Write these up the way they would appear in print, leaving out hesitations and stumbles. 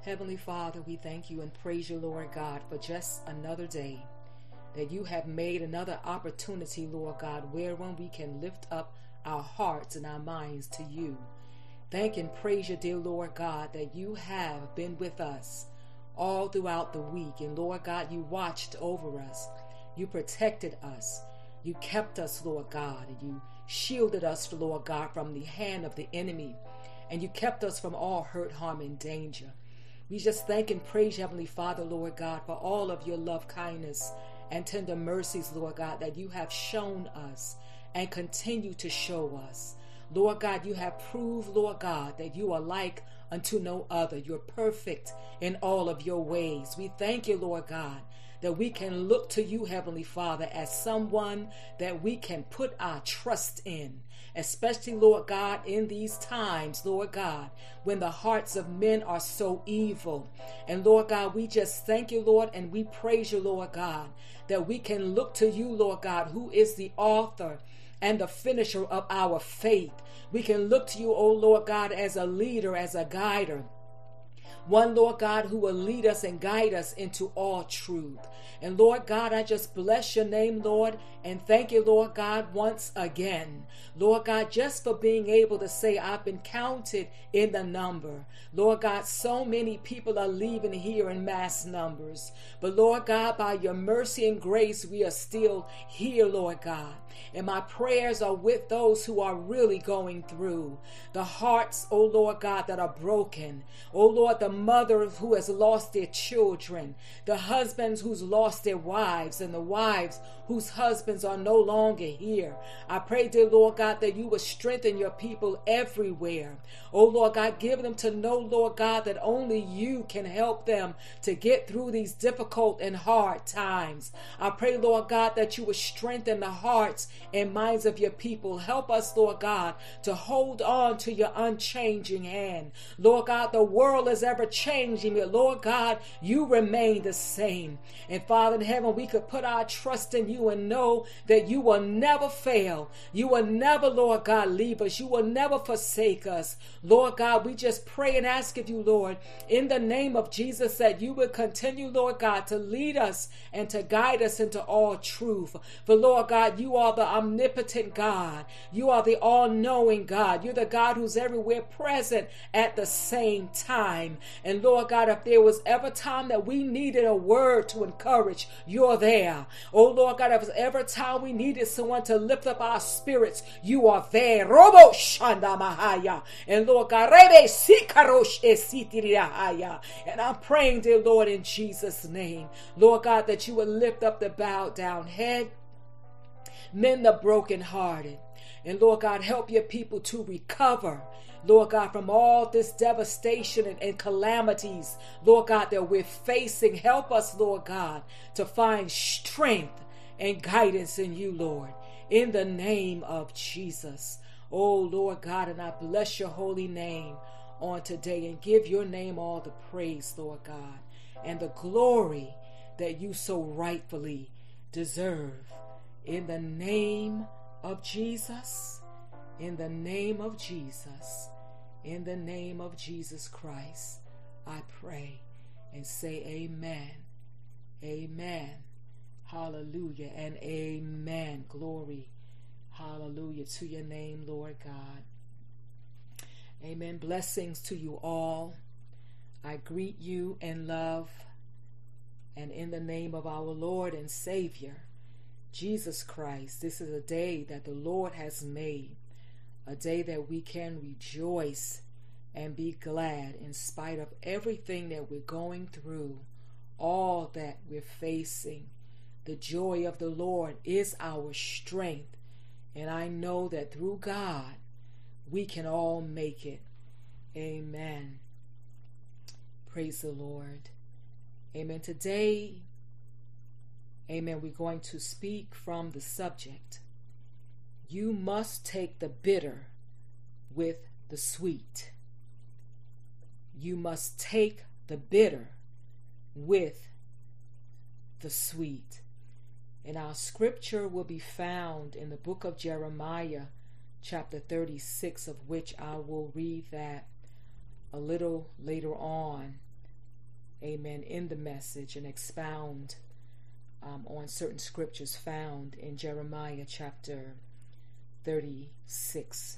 Heavenly Father, we thank you and praise you, Lord God, for just another day that you have made, another opportunity, Lord God, wherein we can lift up our hearts and our minds to you. Thank and praise you, dear Lord God, that you have been with us all throughout the week. And Lord God, you watched over us. You protected us. You kept us, Lord God, and you shielded us, Lord God, from the hand of the enemy. And you kept us from all hurt, harm, and danger. We just thank and praise you, Heavenly Father, Lord God, for all of your love, kindness, and tender mercies, Lord God, that you have shown us and continue to show us. Lord God, you have proved, Lord God, that you are like unto no other. You're perfect in all of your ways. We thank you, Lord God, that we can look to you, Heavenly Father, as someone that we can put our trust in, especially, Lord God, in these times, Lord God, when the hearts of men are so evil. And Lord God, we just thank you, Lord, and we praise you, Lord God, that we can look to you, Lord God, who is the author and the finisher of our faith. We can look to you, O Lord God, as a leader, as a guider. One, Lord God, who will lead us and guide us into all truth. And Lord God, I just bless your name, Lord, and thank you, Lord God, once again. Lord God, just for being able to say I've been counted in the number. Lord God, so many people are leaving here in mass numbers. But Lord God, by your mercy and grace, we are still here, Lord God. And my prayers are with those who are really going through. The hearts, oh Lord God, that are broken. Oh Lord, the mothers who has lost their children. The husbands who's lost their wives. And the wives whose husbands are no longer here. I pray, dear Lord God, that you will strengthen your people everywhere. Oh Lord God, give them to know, Lord God, that only you can help them to get through these difficult and hard times. I pray, Lord God, that you will strengthen the hearts and minds of your people. Help us, Lord God, to hold on to your unchanging hand. Lord God, the world is ever changing, but Lord God, you remain the same. And Father in heaven, we could put our trust in you and know that you will never fail. You will never, Lord God, leave us. You will never forsake us. Lord God, we just pray and ask of you, Lord, in the name of Jesus, that you would continue, Lord God, to lead us and to guide us into all truth. For Lord God, you are the omnipotent God. You are the all-knowing God. You're the God who's everywhere present at the same time. And Lord God, if there was ever time that we needed a word to encourage, you're there. Oh Lord God, if there's ever time we needed someone to lift up our spirits, you are there. Robo Shanda Mahaya. And Lord God, Rebe Sikarosh Esitirahaya. And I'm praying, dear Lord, in Jesus' name, Lord God, that you would lift up the bowed down head, mend the brokenhearted. And Lord God, help your people to recover, Lord God, from all this devastation and calamities, Lord God, that we're facing. Help us, Lord God, to find strength and guidance in you, Lord, in the name of Jesus. Oh, Lord God, and I bless your holy name on today and give your name all the praise, Lord God, and the glory that you so rightfully deserve. In the name of Jesus, in the name of Jesus, in the name of Jesus Christ, I pray and say amen, amen, hallelujah, and amen. Glory, hallelujah, to your name, Lord God. Amen. Blessings to you all. I greet you in love and in the name of our Lord and Savior, Jesus Christ. This is a day that the Lord has made, a day that we can rejoice and be glad in spite of everything that we're going through, all that we're facing. The joy of the Lord is our strength, and I know that through God, we can all make it. Amen. Praise the Lord. Amen. Today, amen, we're going to speak from the subject, you must take the bitter with the sweet. You must take the bitter with the sweet. And our scripture will be found in the book of Jeremiah, chapter 36, of which I will read that a little later on amen, in the message and expound on certain scriptures found in Jeremiah chapter 36.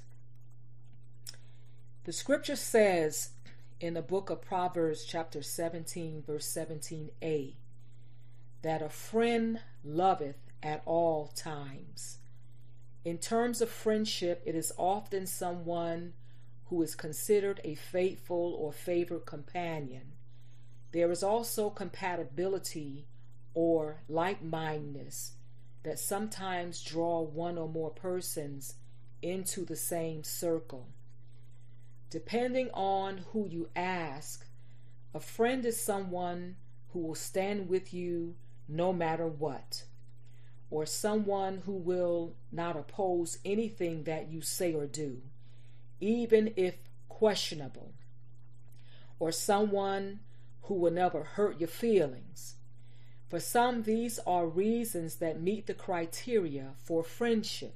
The scripture says in the book of Proverbs chapter 17 verse 17a that a friend loveth at all times. In terms of friendship, it is often someone who is considered a faithful or favored companion. There is also compatibility or like-mindedness that sometimes draw one or more persons into the same circle. Depending on who you ask, a friend is someone who will stand with you no matter what, or someone who will not oppose anything that you say or do, even if questionable, or someone who will never hurt your feelings. For some, these are reasons that meet the criteria for friendship.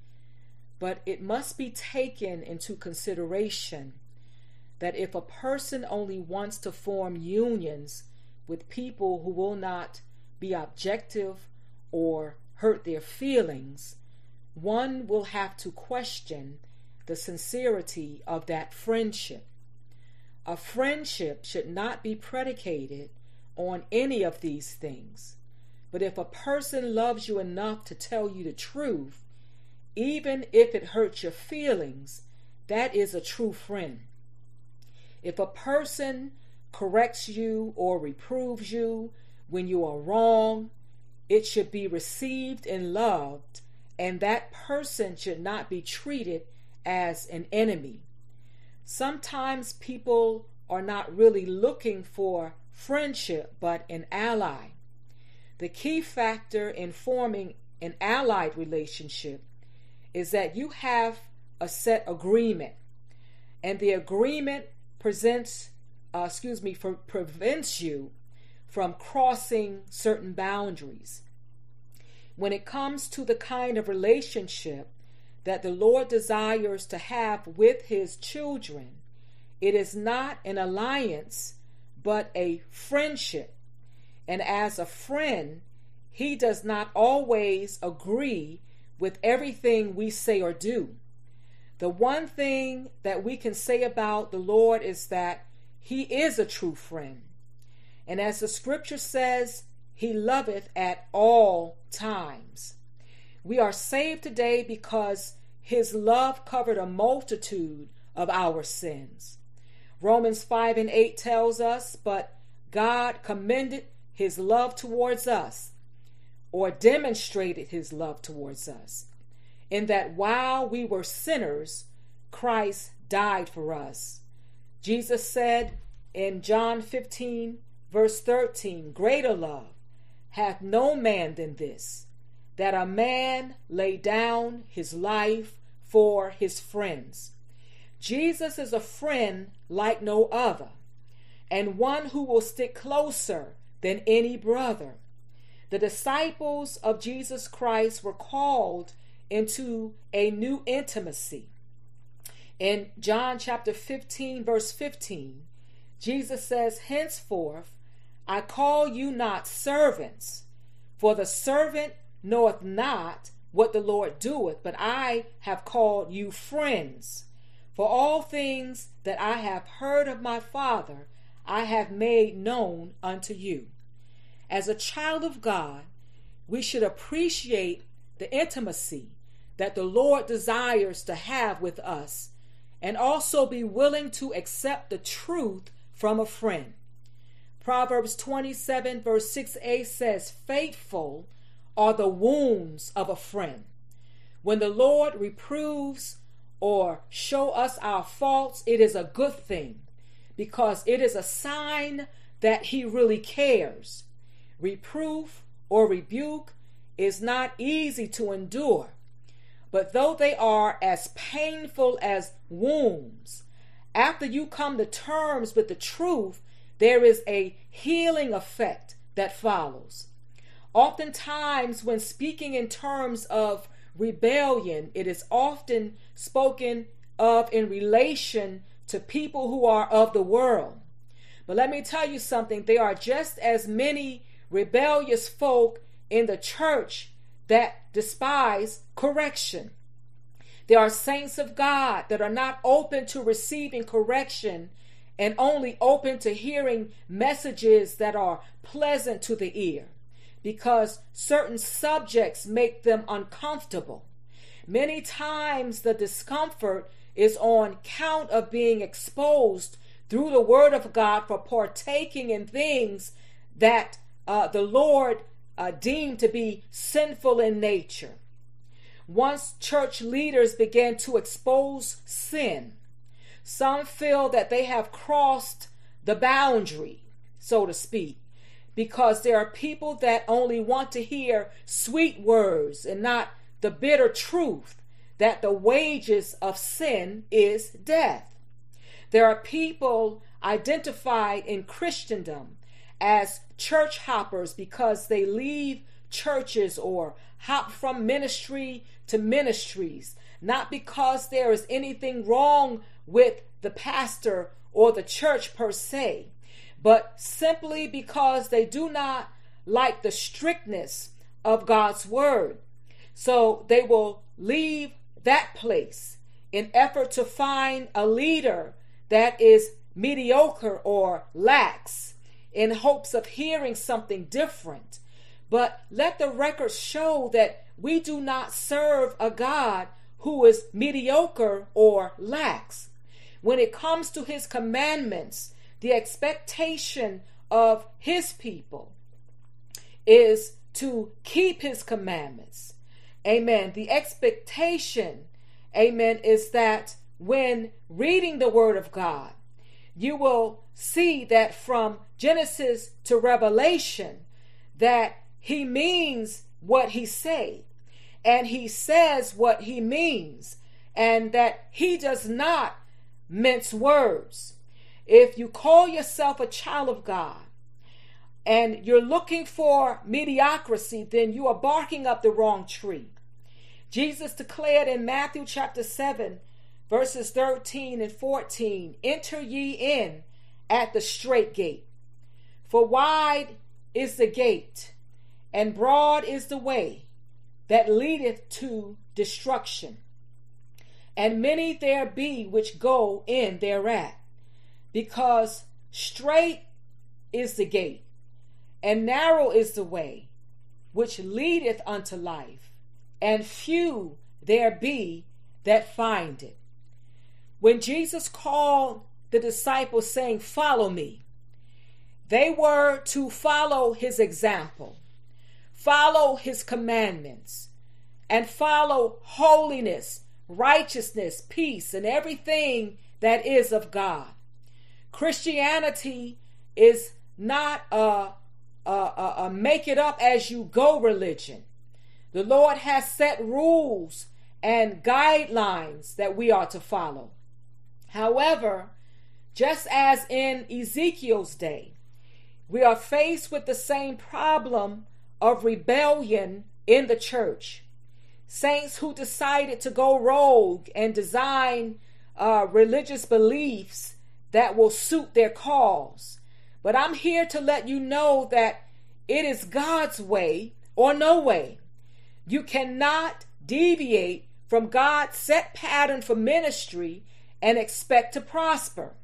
But it must be taken into consideration that if a person only wants to form unions with people who will not be objective or hurt their feelings, one will have to question the sincerity of that friendship. A friendship should not be predicated on any of these things. But if a person loves you enough to tell you the truth, even if it hurts your feelings, that is a true friend. If a person corrects you or reproves you when you are wrong, it should be received and loved, and that person should not be treated as an enemy. Sometimes people are not really looking for friendship, but an ally. The key factor in forming an allied relationship is that you have a set agreement, and the agreement prevents you from crossing certain boundaries. When it comes to the kind of relationship that the Lord desires to have with his children, it is not an alliance, but a friendship. And as a friend, he does not always agree with everything we say or do. The one thing that we can say about the Lord is that he is a true friend. And as the scripture says, he loveth at all times. We are saved today because his love covered a multitude of our sins. Romans 5:8 tells us, but God commended his love towards us, or demonstrated his love towards us, in that while we were sinners, Christ died for us. Jesus said in John 15, verse 13, greater love hath no man than this, that a man lay down his life for his friends. Jesus is a friend like no other, and one who will stick closer than any brother. The disciples of Jesus Christ were called into a new intimacy. In John chapter 15, verse 15, Jesus says, henceforth I call you not servants, for the servant knoweth not what the Lord doeth, but I have called you friends. For all things that I have heard of my Father, I have made known unto you. As a child of God, we should appreciate the intimacy that the Lord desires to have with us, and also be willing to accept the truth from a friend. Proverbs 27 verse 6a says, faithful are the wounds of a friend. When the Lord reproves or show us our faults, it is a good thing, because it is a sign that he really cares. Reproof or rebuke is not easy to endure, but though they are as painful as wounds, after you come to terms with the truth, there is a healing effect that follows. Oftentimes, when speaking in terms of rebellion, it is often spoken of in relation to people who are of the world. But let me tell you something. There are just as many rebellious folk in the church that despise correction. There are saints of God that are not open to receiving correction and only open to hearing messages that are pleasant to the ear, because certain subjects make them uncomfortable. Many times the discomfort is on count of being exposed through the Word of God for partaking in things that the Lord deemed to be sinful in nature. Once church leaders began to expose sin, some feel that they have crossed the boundary, so to speak, because there are people that only want to hear sweet words and not the bitter truth that the wages of sin is death. There are people identified in Christendom as church hoppers because they leave churches or hop from ministry to ministries, not because there is anything wrong with the pastor or the church per se, but simply because they do not like the strictness of God's word. So they will leave that place in effort to find a leader that is mediocre or lax in hopes of hearing something different. But let the record show that we do not serve a God who is mediocre or lax. When it comes to his commandments, the expectation of his people is to keep his commandments. Amen. The expectation, amen, is that when reading the Word of God, you will see that from Genesis to Revelation, that he means what he says, and he says what he means, and that he does not mince words. If you call yourself a child of God and you're looking for mediocrity, then you are barking up the wrong tree. Jesus declared in Matthew chapter 7, verses 13 and 14, "Enter ye in at the strait gate, for wide is the gate, and broad is the way that leadeth to destruction, and many there be which go in thereat. Because strait is the gate, and narrow is the way which leadeth unto life, and few there be that find it." When Jesus called the disciples saying, "Follow me," they were to follow his example, follow his commandments, and follow holiness, righteousness, peace, and everything that is of God. Christianity is not a make it up as you go religion. The Lord has set rules and guidelines that we are to follow. However, just as in Ezekiel's day, we are faced with the same problem of rebellion in the church. Saints who decided to go rogue and design religious beliefs that will suit their cause. But I'm here to let you know that it is God's way or no way. You cannot deviate from God's set pattern for ministry and expect to prosper.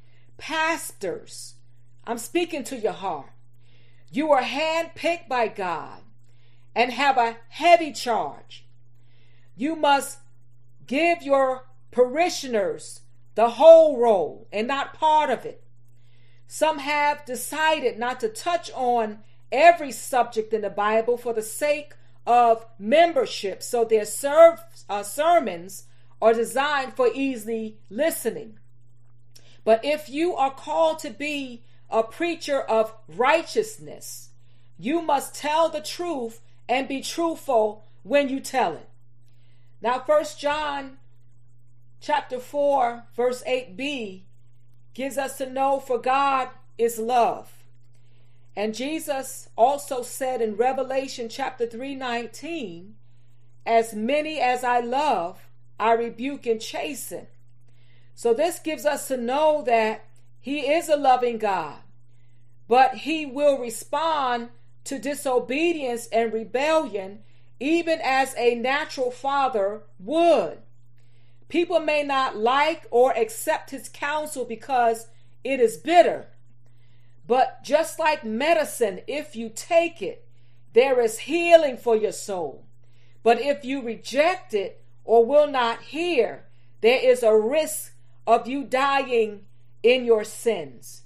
Pastors, I'm speaking to your heart. You are handpicked by God and have a heavy charge. You must give your parishioners the whole role and not part of it. Some have decided not to touch on every subject in the Bible for the sake of membership, so their sermons are designed for easy listening. But if you are called to be a preacher of righteousness, you must tell the truth and be truthful when you tell it. Now, 1 John chapter 4, verse 8b gives us to know, for God is love. And Jesus also said in Revelation chapter 3:19, "As many as I love, I rebuke and chasten." So this gives us to know that He is a loving God, but he will respond to disobedience and rebellion even as a natural father would. People may not like or accept his counsel because it is bitter. But just like medicine, if you take it, there is healing for your soul. But if you reject it or will not hear, there is a risk of you dying in your sins.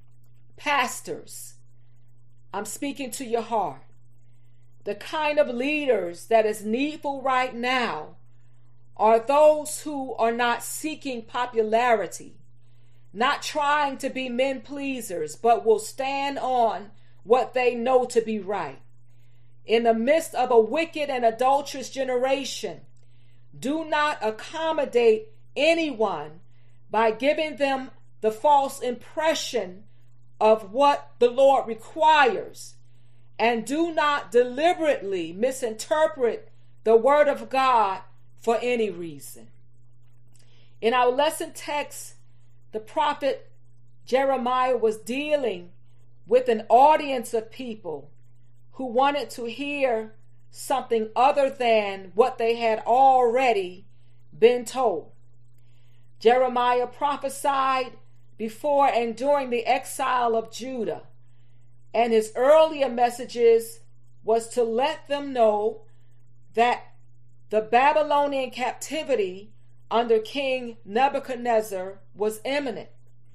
Pastors, I'm speaking to your heart. The kind of leaders that is needful right now are those who are not seeking popularity, not trying to be men pleasers, but will stand on what they know to be right. In the midst of a wicked and adulterous generation, do not accommodate anyone by giving them the false impression of what the Lord requires, and do not deliberately misinterpret the word of God for any reason. In our lesson text, the prophet Jeremiah was dealing with an audience of people who wanted to hear something other than what they had already been told. Jeremiah prophesied before and during the exile of Judah, and his earlier messages was to let them know that the Babylonian captivity under King Nebuchadnezzar was imminent.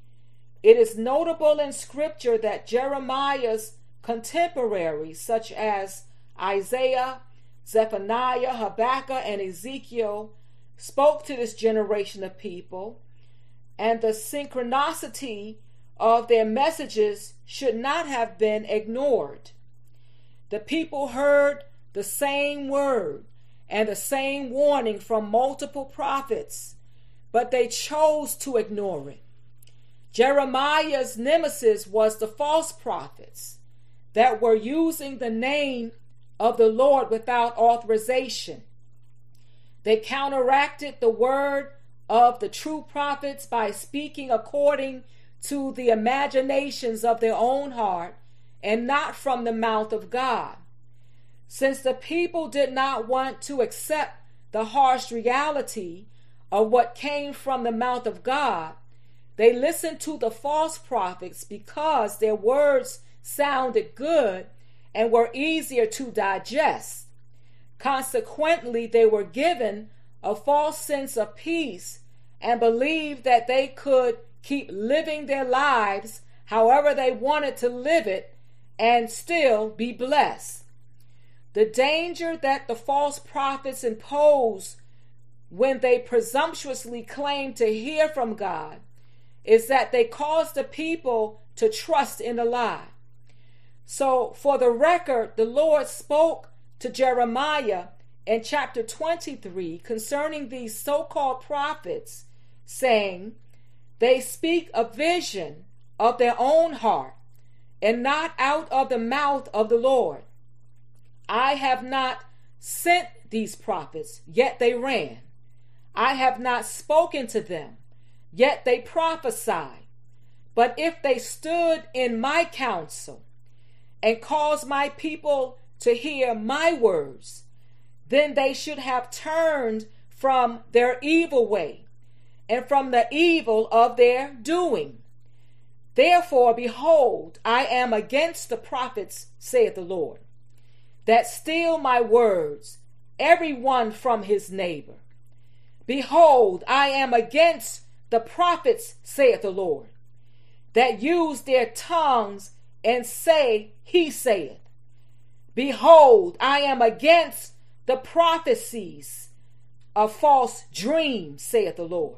It is notable in Scripture that Jeremiah's contemporaries, such as Isaiah, Zephaniah, Habakkuk, and Ezekiel, spoke to this generation of people, and the synchronicity of their messages should not have been ignored. The people heard the same word and the same warning from multiple prophets, but they chose to ignore it. Jeremiah's nemesis was the false prophets that were using the name of the Lord without authorization. They counteracted the word of the true prophets by speaking according to the imaginations of their own heart and not from the mouth of God. Since the people did not want to accept the harsh reality of what came from the mouth of God, they listened to the false prophets because their words sounded good and were easier to digest. Consequently, they were given a false sense of peace and believed that they could keep living their lives however they wanted to live it and still be blessed. The danger that the false prophets impose when they presumptuously claim to hear from God is that they cause the people to trust in a lie. So, for the record, the Lord spoke to Jeremiah in chapter 23 concerning these so-called prophets, saying, "They speak a vision of their own heart and not out of the mouth of the Lord. I have not sent these prophets, yet they ran. I have not spoken to them, yet they prophesied. But if they stood in my counsel and caused my people to hear my words, then they should have turned from their evil way and from the evil of their doing. Therefore, behold, I am against the prophets, saith the Lord, that steal my words, every one from his neighbor. Behold, I am against the prophets, saith the Lord, that use their tongues and say, he saith. Behold, I am against the prophecies of false dreams, saith the Lord,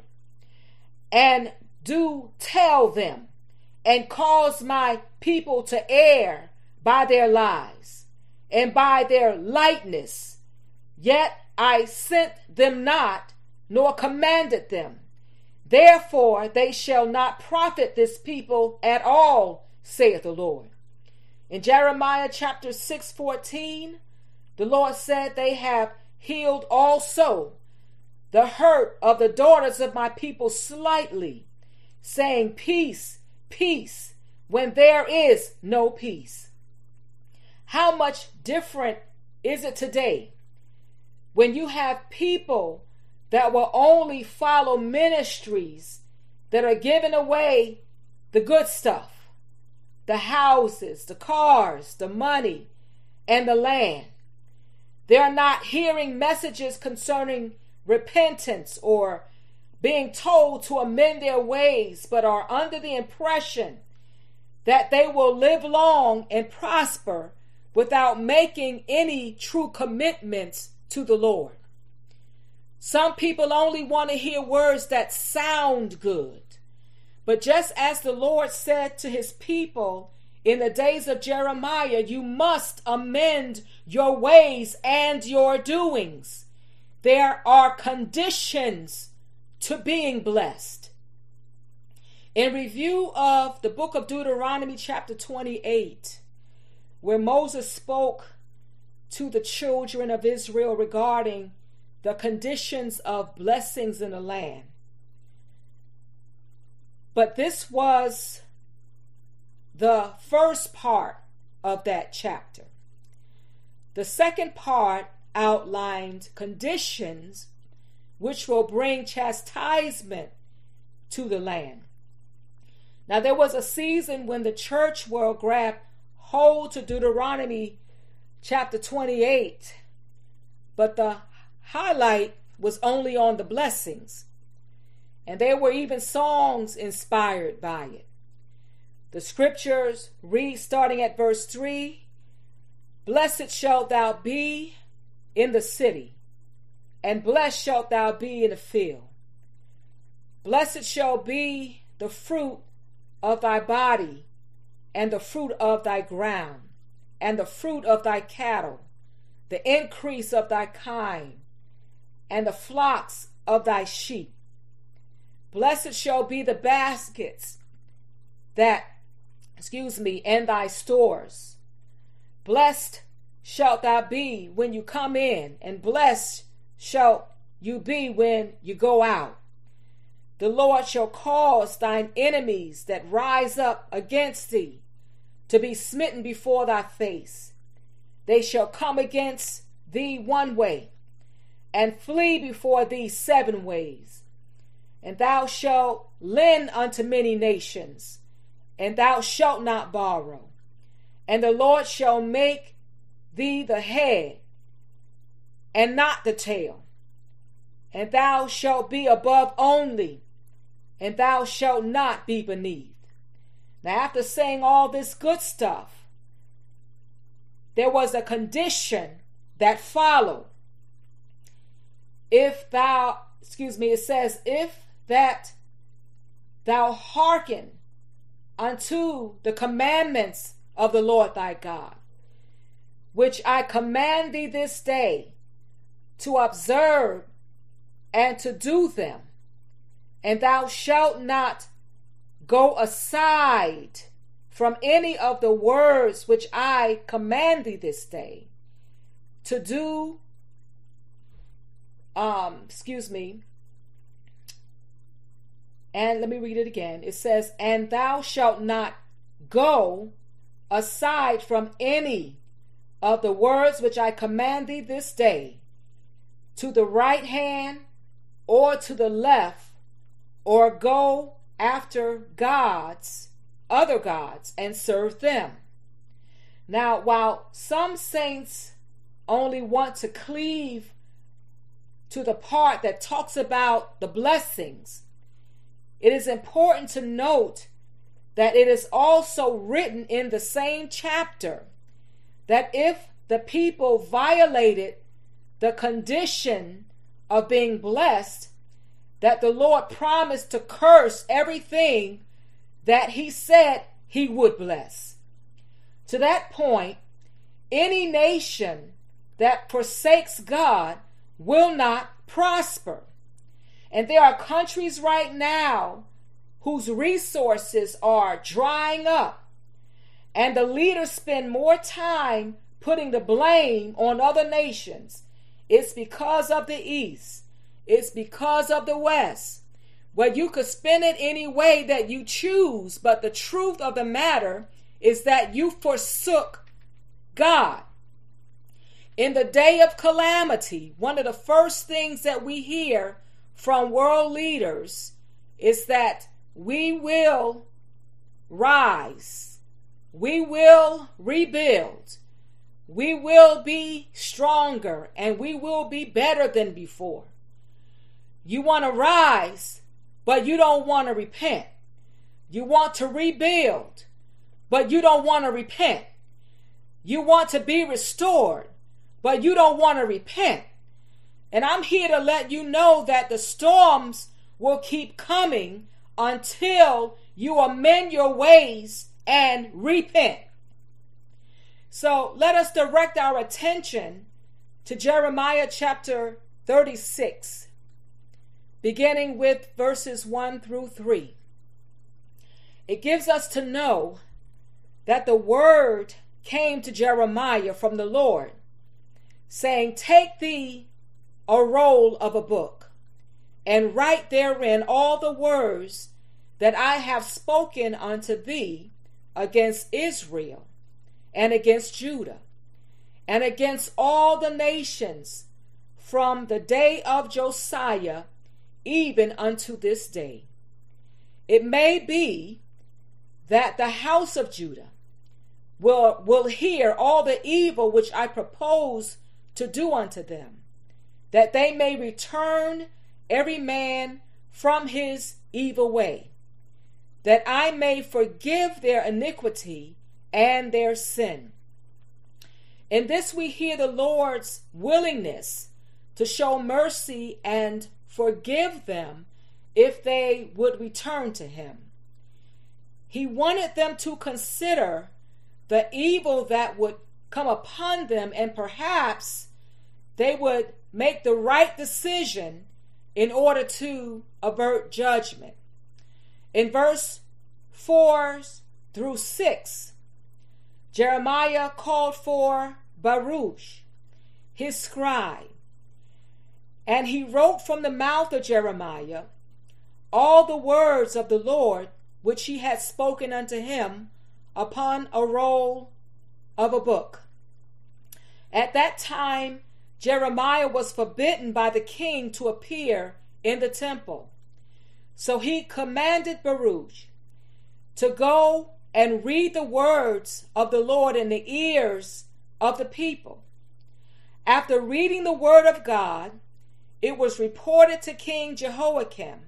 and do tell them, and cause my people to err by their lies and by their lightness. Yet I sent them not, nor commanded them. Therefore they shall not profit this people at all, saith the Lord." In Jeremiah chapter 6:14, the Lord said, "They have healed also the hurt of the daughters of my people slightly, saying, Peace, peace when there is no peace. How much different is it today when you have people that will only follow ministries that are giving away the good stuff, the houses, the cars, the money, and the land? They're not hearing messages concerning repentance or being told to amend their ways, but are under the impression that they will live long and prosper without making any true commitments to the Lord. Some people only want to hear words that sound good. But just as the Lord said to his people in the days of Jeremiah, you must amend your ways and your doings. There are conditions to being blessed. In review of the book of Deuteronomy chapter 28, where Moses spoke to the children of Israel regarding the conditions of blessings in the land. But this was the first part of that chapter. The second part outlined conditions which will bring chastisement to the land. Now, there was a season when the church world grabbed hold to Deuteronomy chapter 28, but the highlight was only on the blessings. And there were even songs inspired by it. The scriptures read starting at verse 3, blessed shalt thou be in the city, and blessed shalt thou be in the field. Blessed shall be the fruit of thy body, and the fruit of thy ground, and the fruit of thy cattle, the increase of thy kind, and the flocks of thy sheep. Blessed shall be the baskets and thy stores. Blessed shalt thou be when you come in, and blessed shalt you be when you go out. The Lord shall cause thine enemies that rise up against thee to be smitten before thy face. They shall come against thee one way, and flee before thee 7 ways. And thou shalt lend unto many nations, and thou shalt not borrow. And the Lord shall make thee the head, and not the tail. And thou shalt be above only, and thou shalt not be beneath. Now, after saying all this good stuff, there was a condition that followed. It says, if that thou hearken unto the commandments of the Lord thy God, which I command thee this day to observe and to do them, and thou shalt not go aside from any of the words which I command thee this day to do, and let me read it again. It says, and thou shalt not go aside from any of the words which I command thee this day, to the right hand or to the left, or go after other gods, and serve them. Now, while some saints only want to cleave to the part that talks about the blessings, it is important to note that it is also written in the same chapter that if the people violated the condition of being blessed, that the Lord promised to curse everything that he said he would bless. To that point, any nation that forsakes God will not prosper. And there are countries right now whose resources are drying up, and the leaders spend more time putting the blame on other nations. It's because of the East. It's because of the West. Well, you could spin it any way that you choose, but the truth of the matter is that you forsook God. In the day of calamity, one of the first things that we hear from world leaders is that we will rise, we will rebuild, we will be stronger, and we will be better than before. You want to rise, but you don't want to repent. You want to rebuild, but you don't want to repent. You want to be restored, but you don't want to repent. And I'm here to let you know that the storms will keep coming until you amend your ways and repent. So let us direct our attention to Jeremiah chapter 36, beginning with verses 1 through 3. It gives us to know that the word came to Jeremiah from the Lord, saying, "Take thee a roll of a book, and write therein all the words that I have spoken unto thee against Israel, and against Judah, and against all the nations from the day of Josiah even unto this day. It may be that the house of Judah will hear all the evil which I propose to do unto them, that they may return every man from his evil way, that I may forgive their iniquity and their sin." In this we hear the Lord's willingness to show mercy and forgive them if they would return to him. He wanted them to consider the evil that would come upon them, and perhaps they would make the right decision in order to avert judgment. In verse 4 through 6, Jeremiah called for Baruch, his scribe, and he wrote from the mouth of Jeremiah all the words of the Lord which he had spoken unto him upon a roll of a book. At that time, Jeremiah was forbidden by the king to appear in the temple. So he commanded Baruch to go and read the words of the Lord in the ears of the people. After reading the word of God, it was reported to King Jehoiakim,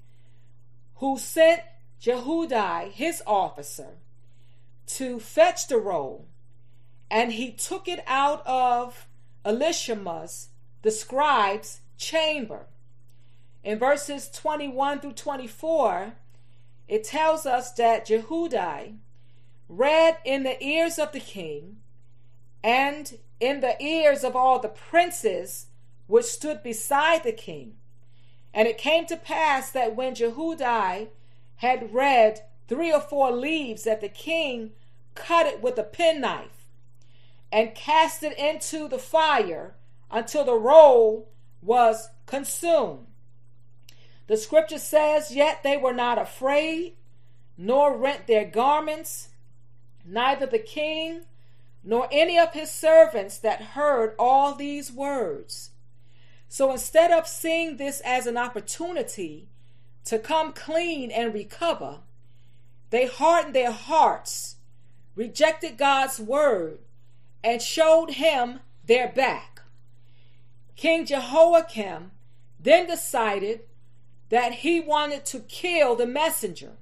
who sent Jehudi, his officer, to fetch the roll, and he took it out of Elishama's, the scribe's, chamber. In verses 21 through 24, it tells us that Jehudi read in the ears of the king and in the ears of all the princes which stood beside the king. And it came to pass that when Jehudi had read 3 or 4 leaves, that the king cut it with a penknife and cast it into the fire until the roll was consumed. The scripture says, "Yet they were not afraid, nor rent their garments, neither the king nor any of his servants that heard all these words." So instead of seeing this as an opportunity to come clean and recover, they hardened their hearts, rejected God's word, and showed him their back. King Jehoiakim then decided that he wanted to kill the messenger.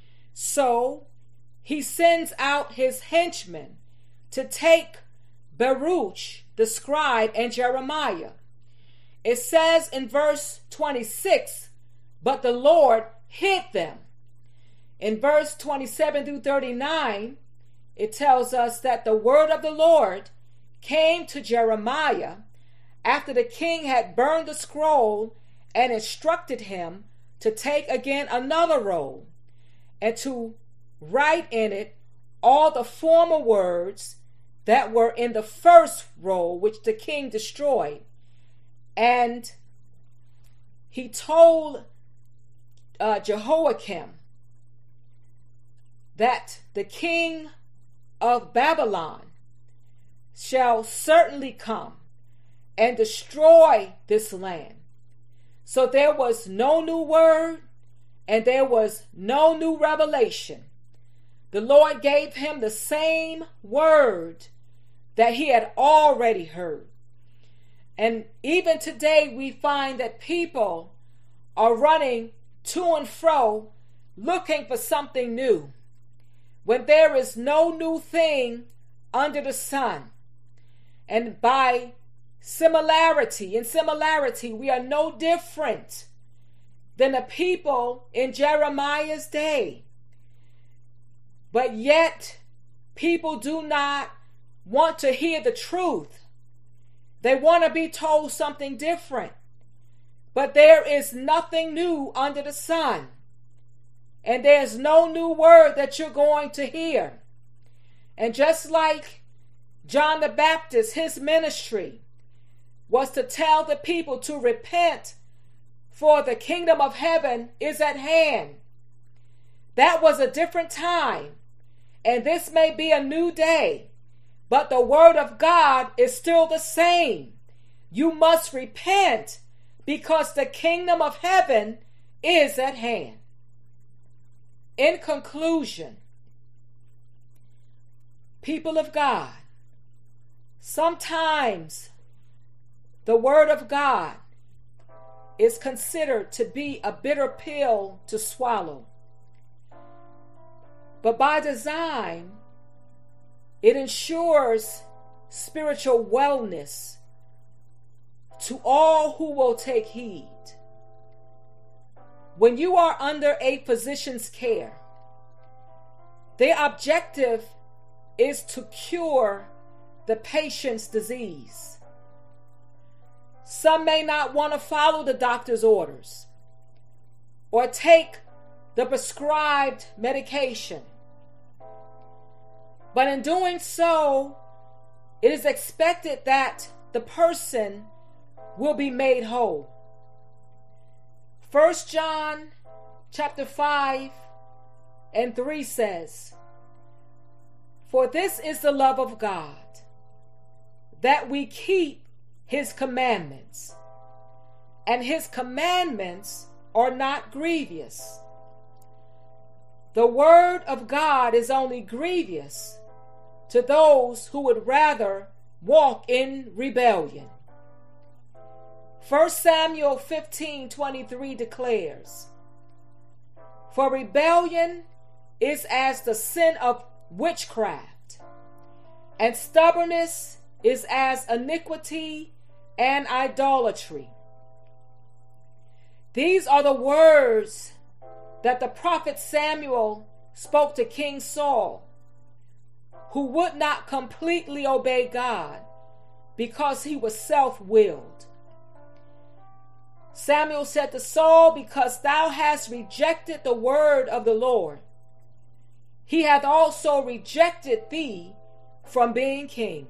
So he sends out his henchmen to take Baruch, the scribe, and Jeremiah. It says in verse 26, "But the Lord hid them." In verse 27 through 39, it tells us that the word of the Lord came to Jeremiah after the king had burned the scroll and instructed him to take again another roll and to write in it all the former words that were in the first roll which the king destroyed. And he told Jehoiakim that the king of Babylon shall certainly come and destroy this land. So there was no new word and there was no new revelation. The Lord gave him the same word that he had already heard. And even today we find that people are running to and fro looking for something new, when there is no new thing under the sun. And by similarity, we are no different than the people in Jeremiah's day. But yet, people do not want to hear the truth. They want to be told something different. But there is nothing new under the sun. And there's no new word that you're going to hear. And just like John the Baptist, his ministry was to tell the people to repent, for the kingdom of heaven is at hand. That was a different time. And this may be a new day. But the word of God is still the same. You must repent because the kingdom of heaven is at hand. In conclusion, people of God, sometimes the word of God is considered to be a bitter pill to swallow. But by design, it ensures spiritual wellness to all who will take heed. When you are under a physician's care, their objective is to cure the patient's disease. Some may not want to follow the doctor's orders or take the prescribed medication. But in doing so, it is expected that the person will be made whole. 1 John chapter 5 and 3 says, "For this is the love of God, that we keep his commandments, and his commandments are not grievous." The word of God is only grievous to those who would rather walk in rebellion. 1 Samuel 15:23 declares, "For rebellion is as the sin of witchcraft, and stubbornness is as iniquity and idolatry." These are the words that the prophet Samuel spoke to King Saul, who would not completely obey God because he was self-willed. Samuel said to Saul, "Because thou hast rejected the word of the Lord, he hath also rejected thee from being king."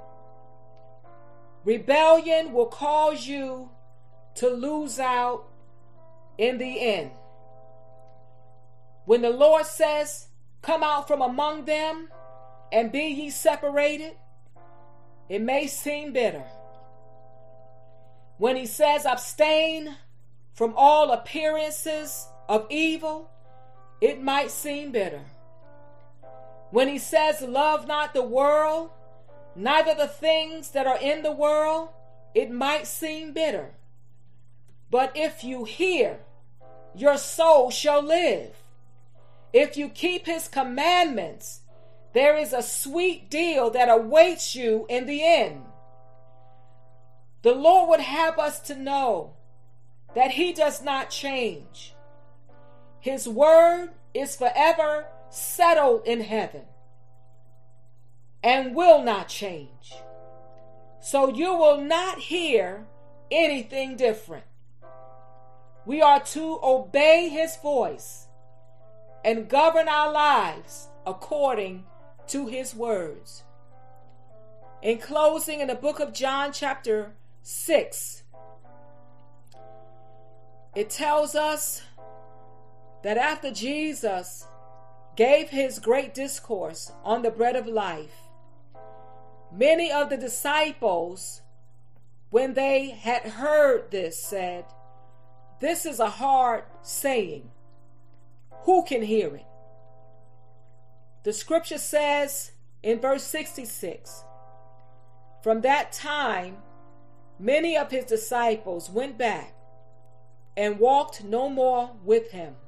Rebellion will cause you to lose out in the end. When the Lord says, "Come out from among them and be ye separated," it may seem bitter. When he says, "Abstain from all appearances of evil," it might seem bitter. When he says, "Love not the world, neither the things that are in the world," it might seem bitter. But if you hear, your soul shall live. If you keep his commandments, there is a sweet deal that awaits you in the end. The Lord would have us to know that he does not change. His word is forever settled in heaven and will not change. So you will not hear anything different. We are to obey his voice and govern our lives according to his words. In closing, in the book of John chapter 6, it tells us that after Jesus gave his great discourse on the bread of life, many of the disciples, when they had heard this, said, "This is a hard saying. Who can hear it?" The scripture says in verse 66, from that time, many of his disciples went back and walked no more with him.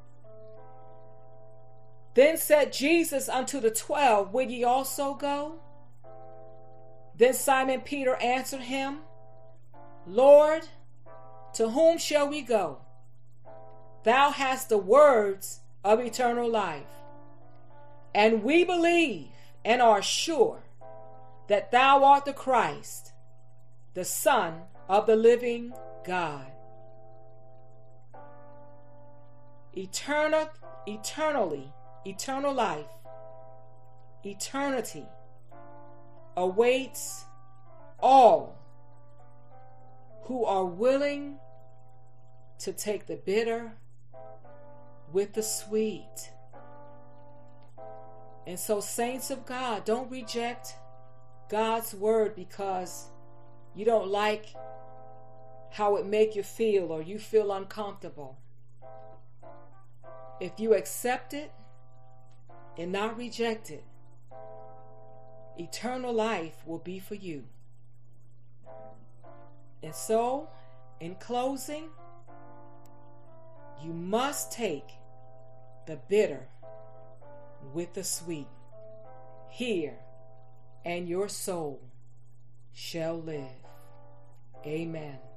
Then said Jesus unto the 12, "Will ye also go?" Then Simon Peter answered him, "Lord, to whom shall we go? Thou hast the words of eternal life, and we believe and are sure that thou art the Christ, the Son of the living God." Eternal life, eternity awaits all who are willing to take the bitter with the sweet. And so, saints of God, don't reject God's word because you don't like how it make you feel or you feel uncomfortable. If you accept it and not reject it, eternal life will be for you. And so, in closing, you must take the bitter with the sweet. Hear, and your soul shall live. Amen.